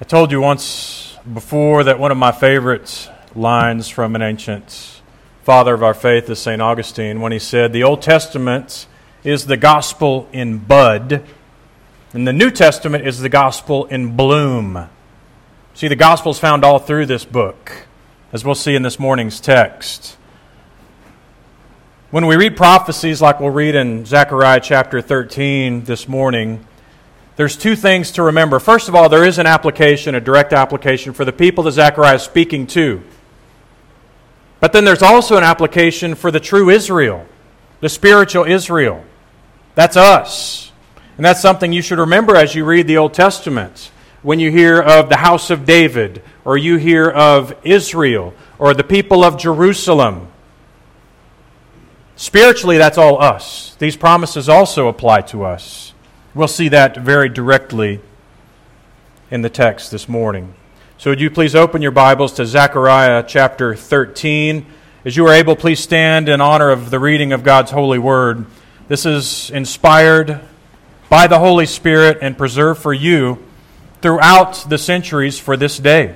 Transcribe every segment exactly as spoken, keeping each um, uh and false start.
I told you once before that one of my favorite lines from an ancient father of our faith is Saint Augustine when he said, "The Old Testament is the gospel in bud, and the New Testament is the gospel in bloom." See, the gospel is found all through this book, as we'll see in this morning's text. When we read prophecies like we'll read in Zechariah chapter thirteen this morning, there's two things to remember. First of all, there is an application, a direct application for the people that Zechariah is speaking to. But then there's also an application for the true Israel, the spiritual Israel. That's us. And that's something you should remember as you read the Old Testament. When you hear of the house of David, or you hear of Israel, or the people of Jerusalem. Spiritually, that's all us. These promises also apply to us. We'll see that very directly in the text this morning. So would you please open your Bibles to Zechariah chapter thirteen. As you are able, please stand in honor of the reading of God's holy word. This is inspired by the Holy Spirit and preserved for you throughout the centuries for this day.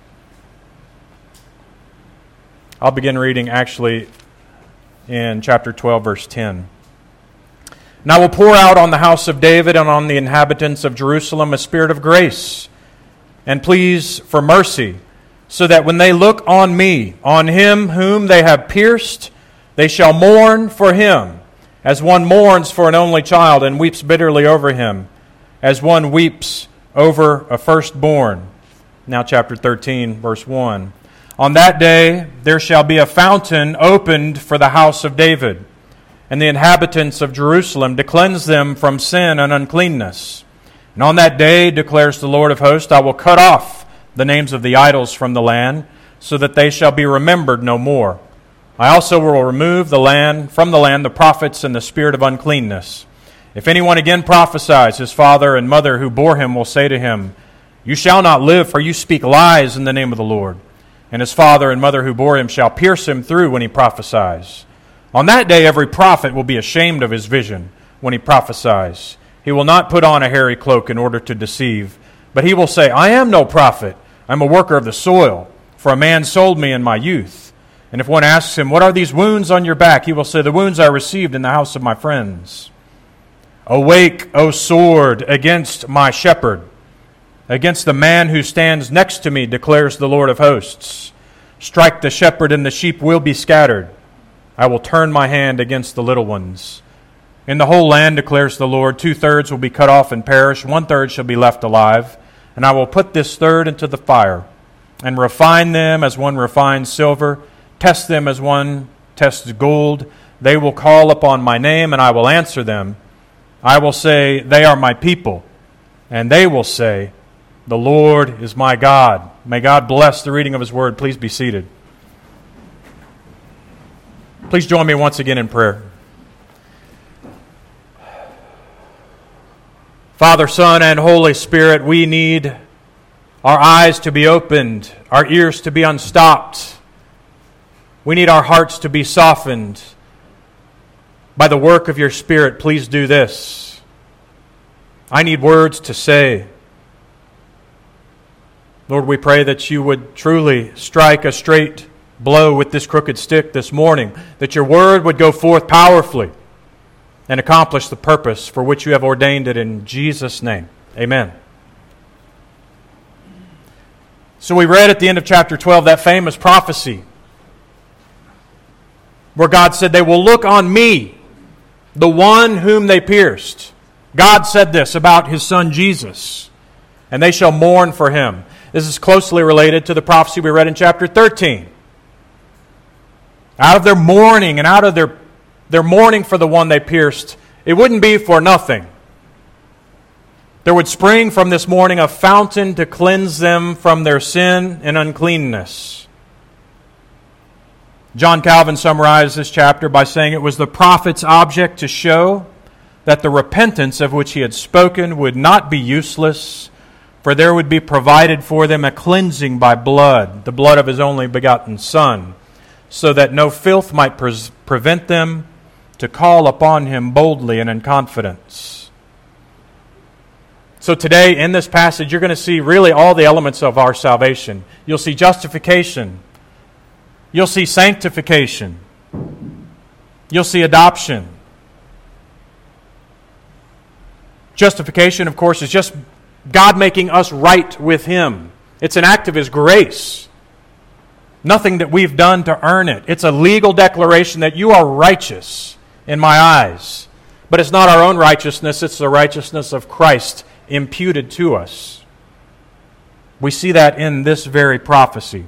I'll begin reading actually in chapter twelve, verse ten. "And I will pour out on the house of David and on the inhabitants of Jerusalem a spirit of grace and pleas for mercy, so that when they look on me, on him whom they have pierced, they shall mourn for him, as one mourns for an only child and weeps bitterly over him, as one weeps over a firstborn." Now chapter thirteen, verse one. "On that day there shall be a fountain opened for the house of David, and the inhabitants of Jerusalem, to cleanse them from sin and uncleanness. And on that day, declares the Lord of hosts, I will cut off the names of the idols from the land, so that they shall be remembered no more. I also will remove the land from the land the prophets and the spirit of uncleanness. If anyone again prophesies, his father and mother who bore him will say to him, You shall not live, for you speak lies in the name of the Lord. And his father and mother who bore him shall pierce him through when he prophesies. On that day every prophet will be ashamed of his vision when he prophesies. He will not put on a hairy cloak in order to deceive, but he will say, I am no prophet. I am a worker of the soil, for a man sold me in my youth. And if one asks him, What are these wounds on your back? He will say, The wounds I received in the house of my friends. Awake, O sword, against my shepherd, against the man who stands next to me, declares the Lord of hosts. Strike the shepherd, and the sheep will be scattered. I will turn my hand against the little ones. In the whole land, declares the Lord, two-thirds will be cut off and perish, one-third shall be left alive. And I will put this third into the fire, and refine them as one refines silver, test them as one tests gold. They will call upon my name, and I will answer them. I will say, They are my people. And they will say, The Lord is my God." May God bless the reading of His word. Please be seated. Please join me once again in prayer. Father, Son, and Holy Spirit, we need our eyes to be opened, our ears to be unstopped. We need our hearts to be softened by the work of your Spirit. Please do this. I need words to say. Lord, we pray that you would truly strike a straight blow with this crooked stick this morning, that your word would go forth powerfully and accomplish the purpose for which you have ordained it in Jesus' name. Amen. So we read at the end of chapter twelve that famous prophecy where God said, They will look on me, the one whom they pierced. God said this about His Son Jesus, and they shall mourn for Him. This is closely related to the prophecy we read in chapter thirteen. Out of their mourning and out of their, their mourning for the one they pierced, it wouldn't be for nothing. There would spring from this mourning a fountain to cleanse them from their sin and uncleanness. John Calvin summarized this chapter by saying it was the prophet's object to show that the repentance of which he had spoken would not be useless, for there would be provided for them a cleansing by blood, the blood of His only begotten Son, so that no filth might pre- prevent them to call upon Him boldly and in confidence. So today, in this passage, you're going to see really all the elements of our salvation. You'll see justification. You'll see sanctification. You'll see adoption. Justification, of course, is just God making us right with Him. It's an act of His grace. Nothing that we've done to earn it. It's a legal declaration that you are righteous in my eyes. But it's not our own righteousness, it's the righteousness of Christ imputed to us. We see that in this very prophecy.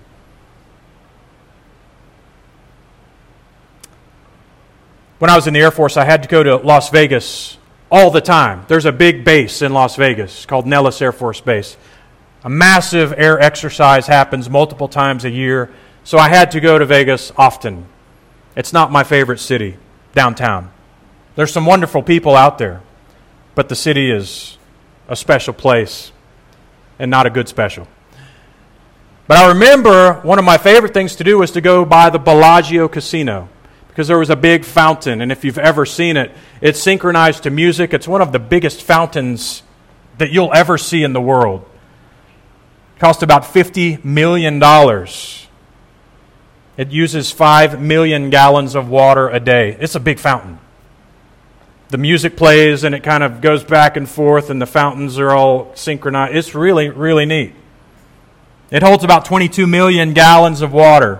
When I was in the Air Force, I had to go to Las Vegas all the time. There's a big base in Las Vegas called Nellis Air Force Base. A massive air exercise happens multiple times a year, so I had to go to Vegas often. It's not my favorite city, downtown. There's some wonderful people out there, but the city is a special place and not a good special. But I remember one of my favorite things to do was to go by the Bellagio Casino, because there was a big fountain, and if you've ever seen it, it's synchronized to music. It's one of the biggest fountains that you'll ever see in the world. It cost about fifty million dollars. It uses five million gallons of water a day. It's a big fountain. The music plays, and it kind of goes back and forth, and the fountains are all synchronized. It's really, really neat. It holds about twenty-two million gallons of water.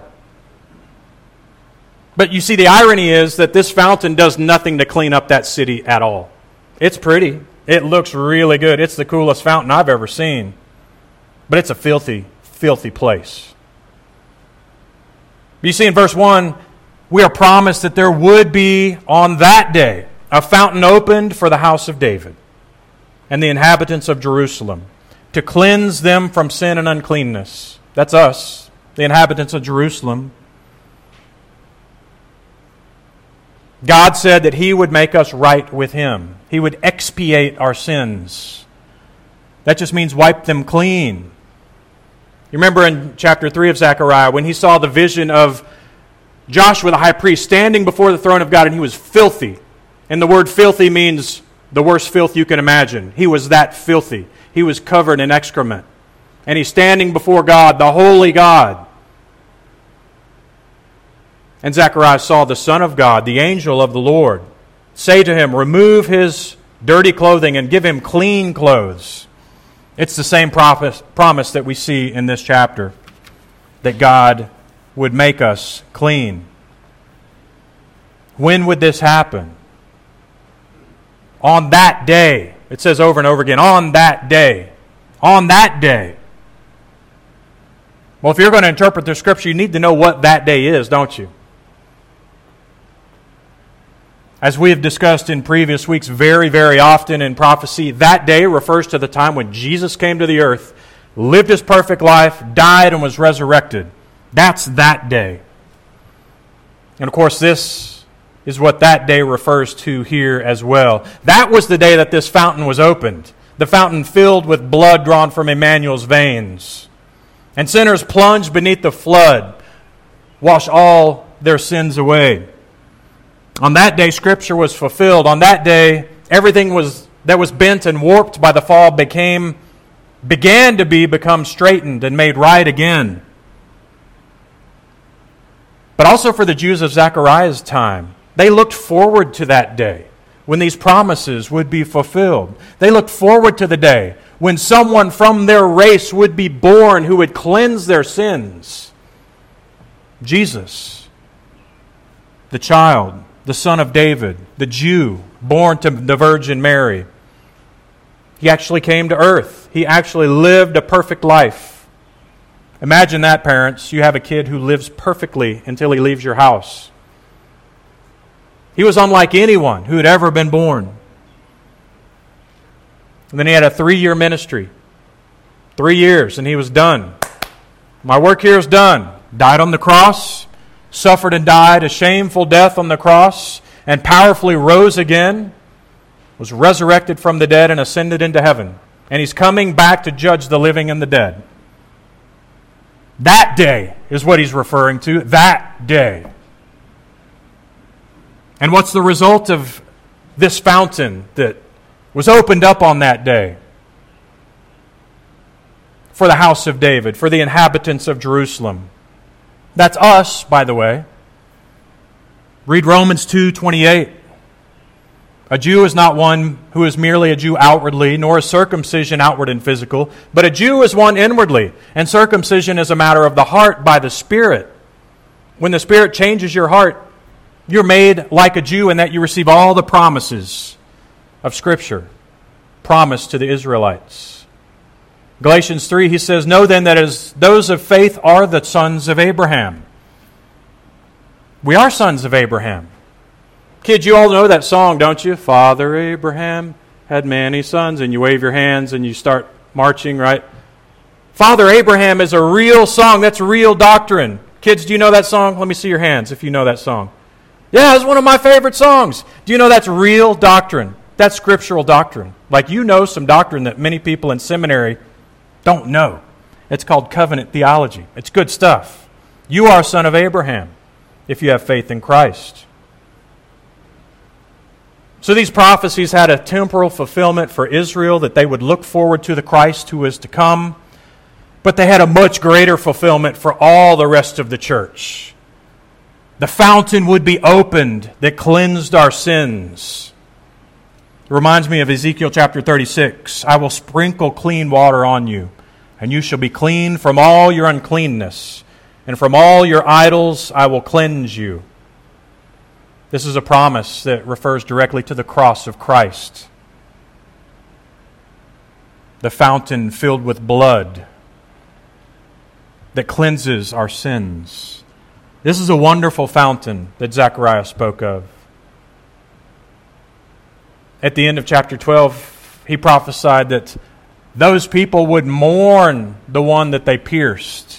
But you see, the irony is that this fountain does nothing to clean up that city at all. It's pretty. It looks really good. It's the coolest fountain I've ever seen. But it's a filthy, filthy place. You see, in verse one, we are promised that there would be, on that day, a fountain opened for the house of David and the inhabitants of Jerusalem, to cleanse them from sin and uncleanness. That's us, the inhabitants of Jerusalem. God said that He would make us right with Him. He would expiate our sins. That just means wipe them clean. You remember in chapter three of Zechariah when he saw the vision of Joshua the high priest standing before the throne of God, and he was filthy. And the word filthy means the worst filth you can imagine. He was that filthy. He was covered in excrement. And he's standing before God, the holy God. And Zechariah saw the Son of God, the angel of the Lord, say to him, remove his dirty clothing and give him clean clothes. It's the same promise, promise that we see in this chapter, that God would make us clean. When would this happen? On that day. It says over and over again, on that day. On that day. Well, if you're going to interpret the Scripture, you need to know what that day is, don't you? As we have discussed in previous weeks very, very often in prophecy, that day refers to the time when Jesus came to the earth, lived His perfect life, died, and was resurrected. That's that day. And of course, this is what that day refers to here as well. That was the day that this fountain was opened. The fountain filled with blood drawn from Emmanuel's veins. And sinners plunged beneath the flood, wash all their sins away. On that day, Scripture was fulfilled. On that day, everything was that was bent and warped by the fall became, began to be become straightened and made right again. But also for the Jews of Zechariah's time, they looked forward to that day when these promises would be fulfilled. They looked forward to the day when someone from their race would be born who would cleanse their sins. Jesus, the child, the Son of David, the Jew, born to the Virgin Mary. He actually came to earth. He actually lived a perfect life. Imagine that, parents. You have a kid who lives perfectly until he leaves your house. He was unlike anyone who had ever been born. And then he had a three-year ministry. Three years, and he was done. My work here is done. Died on the cross, suffered and died a shameful death on the cross, and powerfully rose again, was resurrected from the dead and ascended into heaven. And He's coming back to judge the living and the dead. That day is what He's referring to. That day. And what's the result of this fountain that was opened up on that day? for the house of David, for the inhabitants of Jerusalem. That's us, by the way. Read Romans two twenty-eight. A Jew is not one who is merely a Jew outwardly, nor is circumcision outward and physical, but a Jew is one inwardly, and circumcision is a matter of the heart by the Spirit. When the Spirit changes your heart, you're made like a Jew in that you receive all the promises of Scripture, promised to the Israelites. Galatians three, he says, "Know then that as those of faith are the sons of Abraham." We are sons of Abraham. Kids, you all know that song, don't you? Father Abraham had many sons, and you wave your hands and you start marching, right? Father Abraham is a real song. That's real doctrine. Kids, do you know that song? Let me see your hands if you know that song. Yeah, it's one of my favorite songs. Do you know that's real doctrine? That's scriptural doctrine. Like you know some doctrine that many people in seminary don't know. It's called covenant theology. It's good stuff. You are a son of Abraham if you have faith in Christ. So these prophecies had a temporal fulfillment for Israel, that they would look forward to the Christ who is to come. But they had a much greater fulfillment for all the rest of the church. The fountain would be opened that cleansed our sins. It reminds me of Ezekiel chapter thirty-six. I will sprinkle clean water on you, and you shall be clean from all your uncleanness, and from all your idols I will cleanse you. This is a promise that refers directly to the cross of Christ. The fountain filled with blood that cleanses our sins. This is a wonderful fountain that Zechariah spoke of. At the end of chapter twelve, he prophesied that those people would mourn the one that they pierced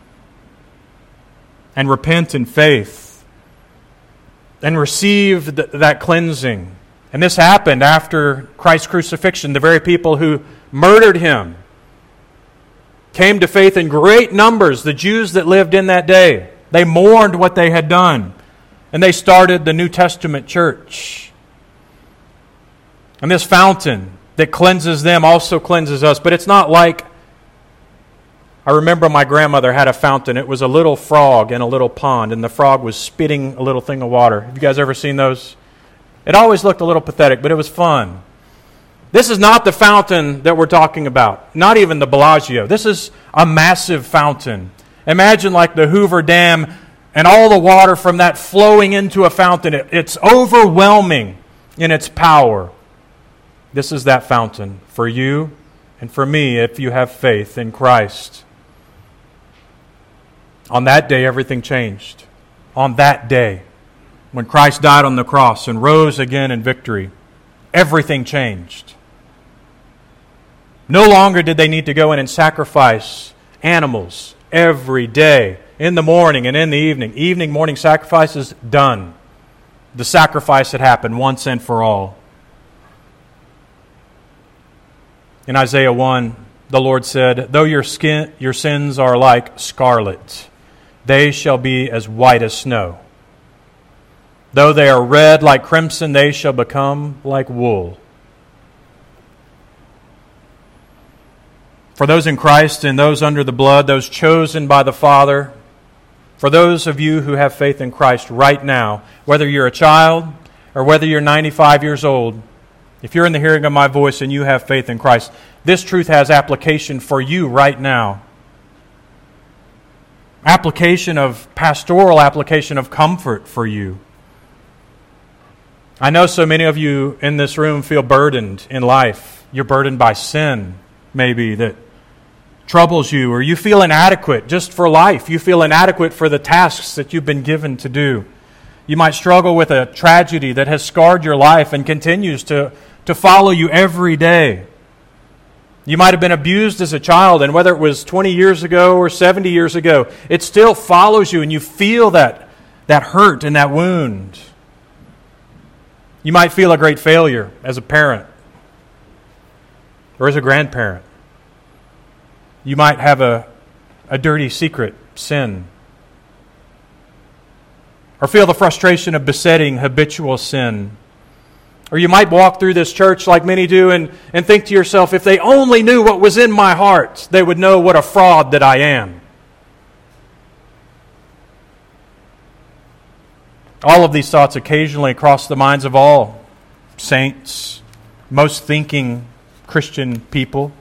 and repent in faith and receive th- that cleansing. And this happened after Christ's crucifixion. The very people who murdered him came to faith in great numbers. The Jews that lived in that day, they mourned what they had done, and they started the New Testament church. And this fountain that cleanses them also cleanses us. But it's not like, I remember my grandmother had a fountain. It was a little frog in a little pond, and the frog was spitting a little thing of water. Have you guys ever seen those? It always looked a little pathetic, but it was fun. This is not the fountain that we're talking about. Not even the Bellagio. This is a massive fountain. Imagine like the Hoover Dam and all the water from that flowing into a fountain. It, it's overwhelming in its power. This is that fountain for you and for me if you have faith in Christ. On that day, everything changed. On that day, when Christ died on the cross and rose again in victory, everything changed. No longer did they need to go in and sacrifice animals every day, in the morning and in the evening. Evening, morning sacrifices, done. The sacrifice had happened once and for all. In Isaiah one, the Lord said, "Though your skin, your sins are like scarlet, they shall be as white as snow. Though they are red like crimson, they shall become like wool." For those in Christ and those under the blood, those chosen by the Father, for those of you who have faith in Christ right now, whether you're a child or whether you're ninety-five years old, if you're in the hearing of my voice and you have faith in Christ, this truth has application for you right now. Application of pastoral application of comfort for you. I know so many of you in this room feel burdened in life. You're burdened by sin, maybe, that troubles you, or you feel inadequate just for life. You feel inadequate for the tasks that you've been given to do. You might struggle with a tragedy that has scarred your life and continues to, to follow you every day. You might have been abused as a child, and whether it was twenty years ago or seventy years ago, it still follows you, and you feel that, that hurt and that wound. You might feel a great failure as a parent or as a grandparent. You might have a, a dirty secret sin, or feel the frustration of besetting habitual sin. Or you might walk through this church like many do and, and think to yourself, if they only knew what was in my heart, they would know what a fraud that I am. All of these thoughts occasionally cross the minds of all saints, most thinking Christian people.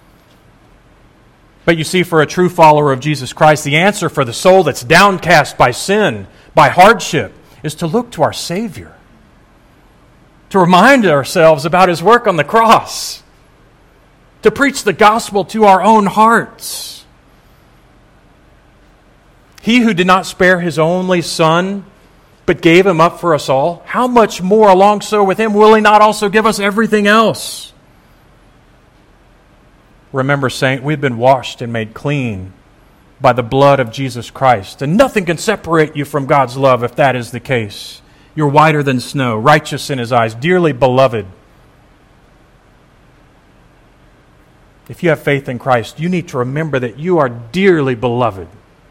But you see, for a true follower of Jesus Christ, the answer for the soul that's downcast by sin, by hardship, is to look to our Savior. To remind ourselves about His work on the cross. To preach the gospel to our own hearts. He who did not spare His only Son, but gave Him up for us all, how much more along so with Him will He not also give us everything else? Remember, saint, we've been washed and made clean by the blood of Jesus Christ. And nothing can separate you from God's love if that is the case. You're whiter than snow, righteous in His eyes, dearly beloved. If you have faith in Christ, you need to remember that you are dearly beloved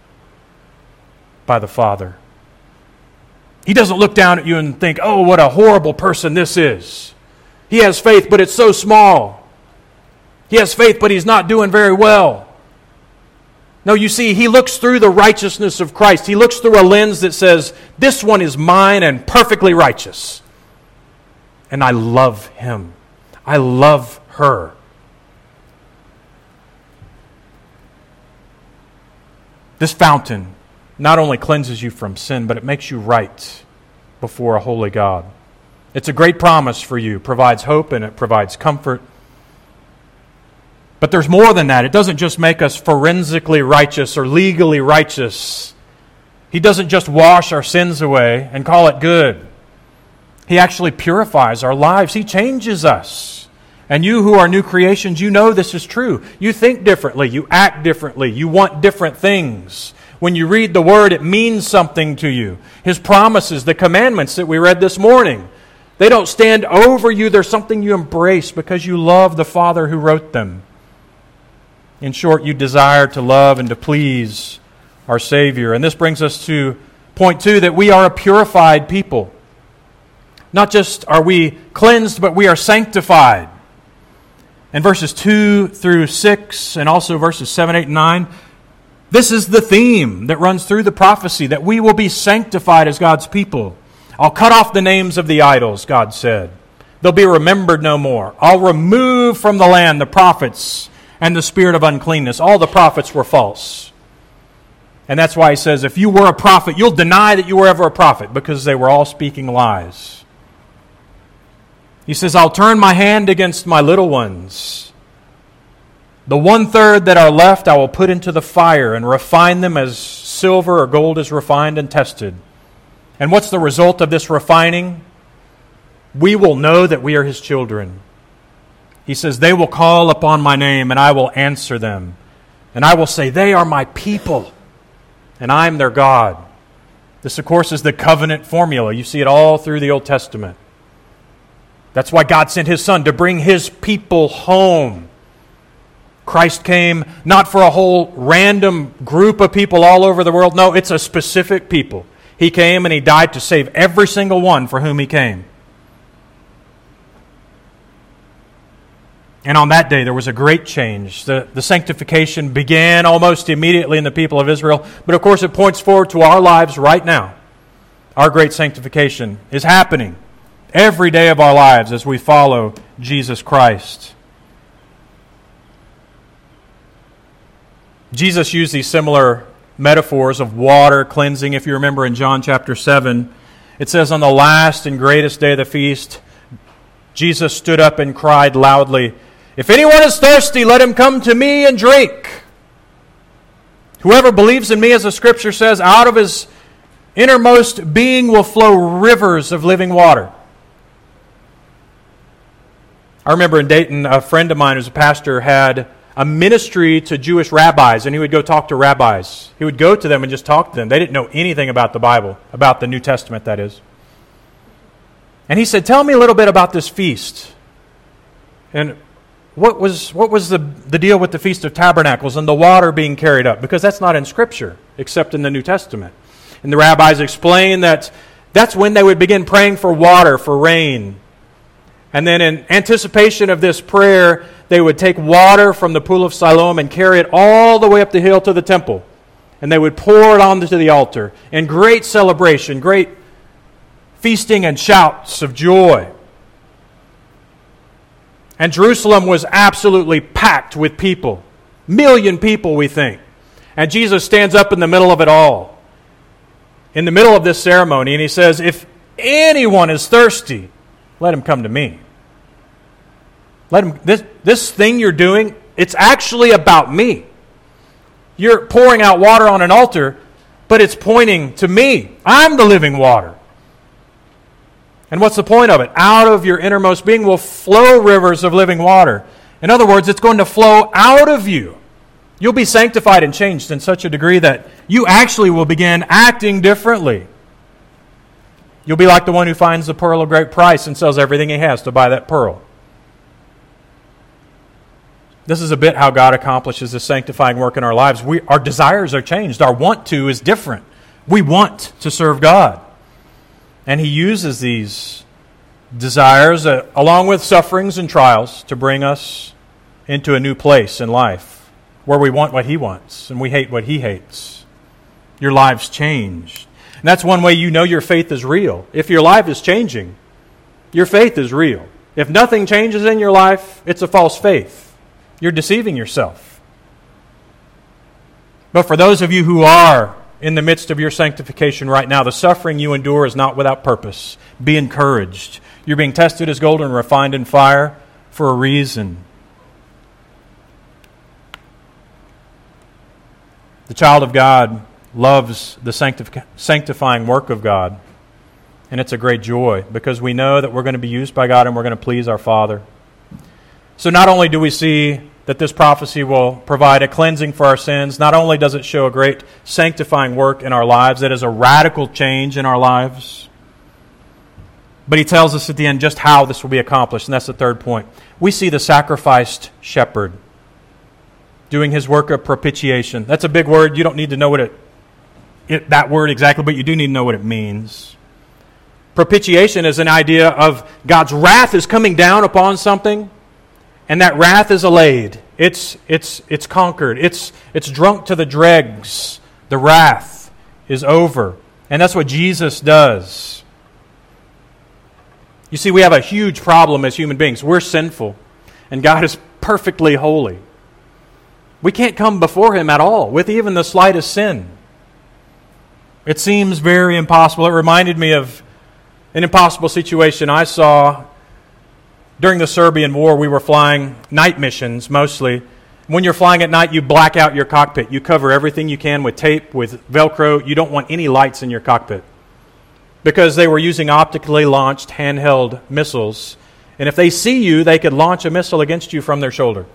by the Father. He doesn't look down at you and think, oh, what a horrible person this is. He has faith, but it's so small. He has faith, but he's not doing very well. No, you see, he looks through the righteousness of Christ. He looks through a lens that says, this one is mine and perfectly righteous. And I love him. I love her. This fountain not only cleanses you from sin, but it makes you right before a holy God. It's a great promise for you. It provides hope and it provides comfort. But there's more than that. It doesn't just make us forensically righteous or legally righteous. He doesn't just wash our sins away and call it good. He actually purifies our lives. He changes us. And you who are new creations, you know this is true. You think differently. You act differently. You want different things. When you read the Word, it means something to you. His promises, the commandments that we read this morning, they don't stand over you. They're something you embrace because you love the Father who wrote them. In short, you desire to love and to please our Savior. And this brings us to point two, that we are a purified people. Not just are we cleansed, but we are sanctified. In verses two through six, and also verses seven, eight, and nine, this is the theme that runs through the prophecy, that we will be sanctified as God's people. I'll cut off the names of the idols, God said. They'll be remembered no more. I'll remove from the land the prophets and the spirit of uncleanness. All the prophets were false. And that's why he says, if you were a prophet, you'll deny that you were ever a prophet, because they were all speaking lies. He says, I'll turn my hand against my little ones. The one-third that are left I will put into the fire and refine them as silver or gold is refined and tested. And what's the result of this refining? We will know that we are His children. He says, they will call upon my name and I will answer them. And I will say, they are my people and I am their God. This, of course, is the covenant formula. You see it all through the Old Testament. That's why God sent His Son, to bring His people home. Christ came not for a whole random group of people all over the world. No, it's a specific people. He came and He died to save every single one for whom He came. And on that day, there was a great change. The, the sanctification began almost immediately in the people of Israel. But of course, it points forward to our lives right now. Our great sanctification is happening every day of our lives as we follow Jesus Christ. Jesus used these similar metaphors of water cleansing. If you remember in John chapter seven, it says, on the last and greatest day of the feast, Jesus stood up and cried loudly, if anyone is thirsty, let him come to me and drink. Whoever believes in me, as the Scripture says, out of his innermost being will flow rivers of living water. I remember in Dayton, a friend of mine who's a pastor had a ministry to Jewish rabbis, and he would go talk to rabbis. He would go to them and just talk to them. They didn't know anything about the Bible, about the New Testament, that is. And he said, tell me a little bit about this feast. And what was what was the, the deal with the Feast of Tabernacles and the water being carried up? Because that's not in Scripture, except in the New Testament. And the rabbis explained that that's when they would begin praying for water, for rain. And then in anticipation of this prayer, they would take water from the pool of Siloam and carry it all the way up the hill to the temple. And they would pour it onto the altar in great celebration, great feasting and shouts of joy. And Jerusalem was absolutely packed with people. Million people, we think. And Jesus stands up in the middle of it all, in the middle of this ceremony, and he says, if anyone is thirsty, let him come to me. Let him. This, this thing you're doing, it's actually about me. You're pouring out water on an altar, but it's pointing to me. I'm the living water. And what's the point of it? Out of your innermost being will flow rivers of living water. In other words, it's going to flow out of you. You'll be sanctified and changed in such a degree that you actually will begin acting differently. You'll be like the one who finds the pearl of great price and sells everything he has to buy that pearl. This is a bit how God accomplishes this sanctifying work in our lives. We, our desires are changed. Our want to is different. We want to serve God. And He uses these desires, uh, along with sufferings and trials, to bring us into a new place in life where we want what He wants and we hate what He hates. Your lives changed. And that's one way you know your faith is real. If your life is changing, your faith is real. If nothing changes in your life, it's a false faith. You're deceiving yourself. But for those of you who are in the midst of your sanctification right now, the suffering you endure is not without purpose. Be encouraged. You're being tested as gold and refined in fire for a reason. The child of God loves the sanctif- sanctifying work of God. And it's a great joy because we know that we're going to be used by God and we're going to please our Father. So not only do we see that this prophecy will provide a cleansing for our sins, not only does it show a great sanctifying work in our lives, it is a radical change in our lives, but he tells us at the end just how this will be accomplished, and that's the third point. We see the sacrificed shepherd doing his work of propitiation. That's a big word. You don't need to know what it, it that word exactly, but you do need to know what it means. Propitiation is an idea of God's wrath is coming down upon something, and that wrath is allayed. It's it's it's conquered. It's it's drunk to the dregs. The wrath is over. And that's what Jesus does. You see, we have a huge problem as human beings. We're sinful, and God is perfectly holy. We can't come before Him at all with even the slightest sin. It seems very impossible. It reminded me of an impossible situation I saw during the Serbian War. We were flying night missions mostly. When you're flying at night, you black out your cockpit. You cover everything you can with tape, with Velcro. You don't want any lights in your cockpit because they were using optically launched handheld missiles. And if they see you, they could launch a missile against you from their shoulder.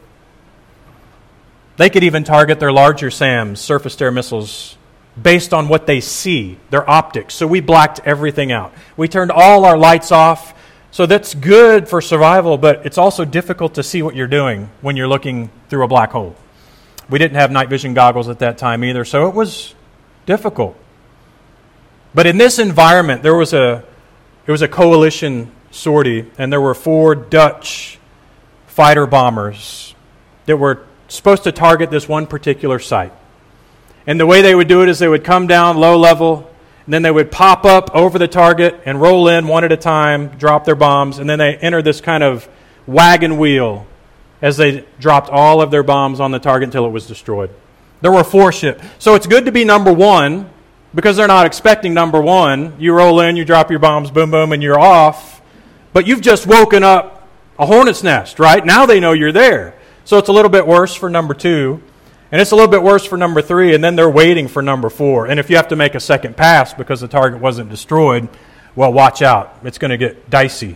They could even target their larger SAMs, surface-to-air missiles, based on what they see, their optics. So we blacked everything out. We turned all our lights off. So that's good for survival, but it's also difficult to see what you're doing when you're looking through a black hole. We didn't have night vision goggles at that time either, so it was difficult. But in this environment, there was a it was a coalition sortie, and there were four Dutch fighter bombers that were supposed to target this one particular site. And the way they would do it is they would come down low level, and then they would pop up over the target and roll in one at a time, drop their bombs, and then they enter this kind of wagon wheel as they dropped all of their bombs on the target until it was destroyed. There were four ships. So it's good to be number one because they're not expecting number one. You roll in, you drop your bombs, boom, boom, and you're off. But you've just woken up a hornet's nest, right? Now they know you're there. So it's a little bit worse for number two. And it's a little bit worse for number three, and then they're waiting for number four. And if you have to make a second pass because the target wasn't destroyed, well, watch out. It's going to get dicey.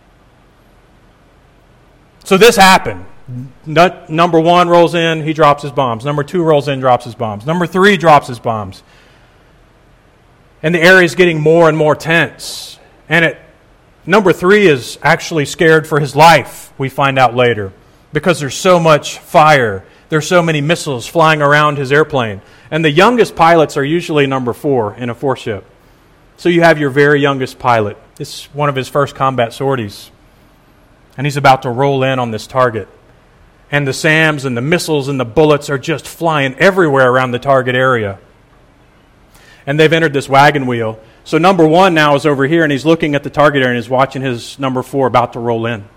So this happened. Nut, number one rolls in, he drops his bombs. Number two rolls in, drops his bombs. Number three drops his bombs. And the area is getting more and more tense. And it, number three is actually scared for his life, we find out later, because there's so much fire. There's so many missiles flying around his airplane. And the youngest pilots are usually number four in a four-ship. So you have your very youngest pilot. It's one of his first combat sorties. And he's about to roll in on this target. And the SAMs and the missiles and the bullets are just flying everywhere around the target area. And they've entered this wagon wheel. So number one now is over here, and he's looking at the target area and he's watching his number four about to roll in.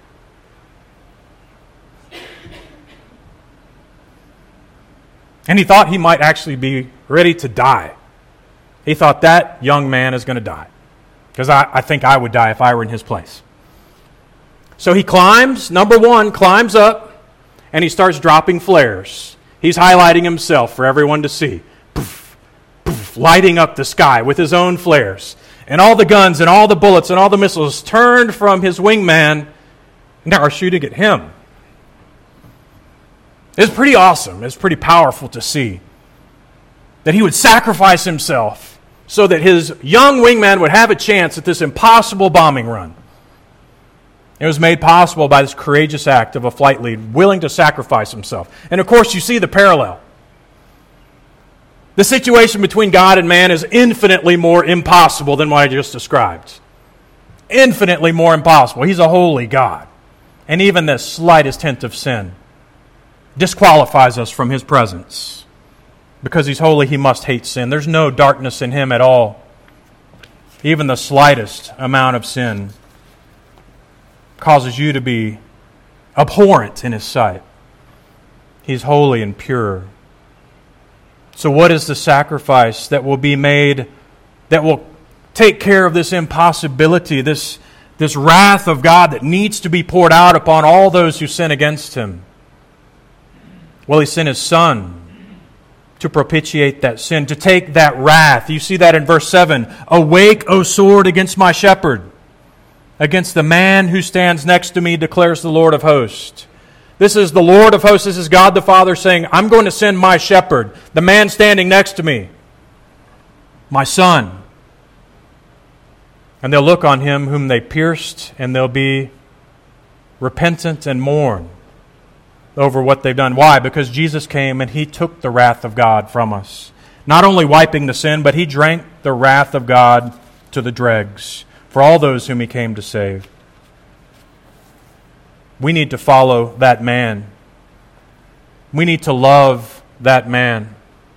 And he thought he might actually be ready to die. He thought that young man is going to die. Because I, I think I would die if I were in his place. So he climbs, number one, climbs up, and he starts dropping flares. He's highlighting himself for everyone to see. Poof, poof, lighting up the sky with his own flares. And all the guns and all the bullets and all the missiles turned from his wingman and now are shooting at him. It's pretty awesome. It's pretty powerful to see that he would sacrifice himself so that his young wingman would have a chance at this impossible bombing run. It was made possible by this courageous act of a flight lead willing to sacrifice himself. And of course, you see the parallel. The situation between God and man is infinitely more impossible than what I just described. Infinitely more impossible. He's a holy God. And even the slightest hint of sin disqualifies us from His presence. Because He's holy, He must hate sin. There's no darkness in Him at all. Even the slightest amount of sin causes you to be abhorrent in His sight. He's holy and pure. So what is the sacrifice that will be made that will take care of this impossibility, this, this wrath of God that needs to be poured out upon all those who sin against Him? Well, He sent His Son to propitiate that sin, to take that wrath. You see that in verse seven. Awake, O sword, against my shepherd. Against the man who stands next to me, declares the Lord of hosts. This is the Lord of hosts. This is God the Father saying, I'm going to send my shepherd, the man standing next to me, my son. And they'll look on him whom they pierced, and they'll be repentant and mourn over what they've done. Why? Because Jesus came and He took the wrath of God from us. Not only wiping the sin, but He drank the wrath of God to the dregs for all those whom He came to save. We need to follow that man. We need to love that man.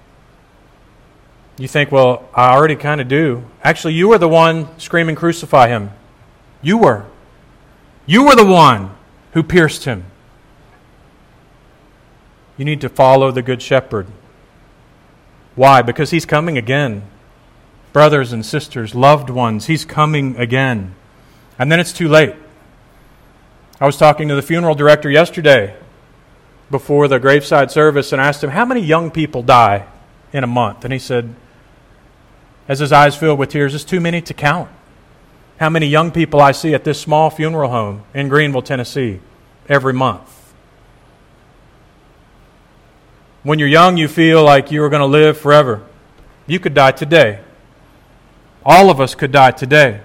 You think, well, I already kind of do. Actually, you were the one screaming, crucify Him. You were. You were the one who pierced Him. You need to follow the Good Shepherd. Why? Because He's coming again. Brothers and sisters, loved ones, He's coming again. And then it's too late. I was talking to the funeral director yesterday before the graveside service and asked him, how many young people die in a month? And he said, as his eyes filled with tears, it's too many to count. How many young people I see at this small funeral home in Greenville, Tennessee, every month. When you're young, you feel like you are going to live forever. You could die today. All of us could die today.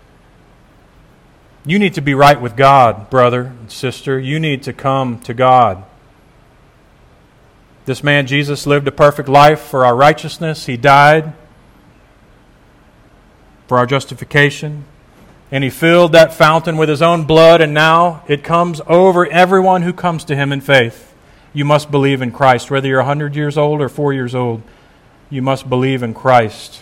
You need to be right with God, brother and sister. You need to come to God. This man, Jesus, lived a perfect life for our righteousness. He died for our justification. And He filled that fountain with His own blood, and now it comes over everyone who comes to Him in faith. You must believe in Christ. Whether you're one hundred years old or four years old, you must believe in Christ.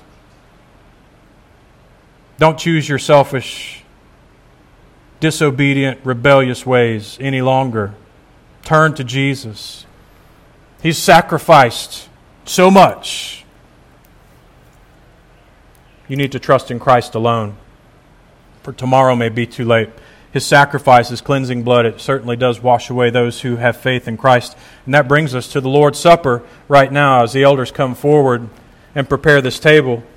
Don't choose your selfish, disobedient, rebellious ways any longer. Turn to Jesus. He's sacrificed so much. You need to trust in Christ alone, for tomorrow may be too late. His sacrifice, His cleansing blood, it certainly does wash away those who have faith in Christ. And that brings us to the Lord's Supper right now as the elders come forward and prepare this table.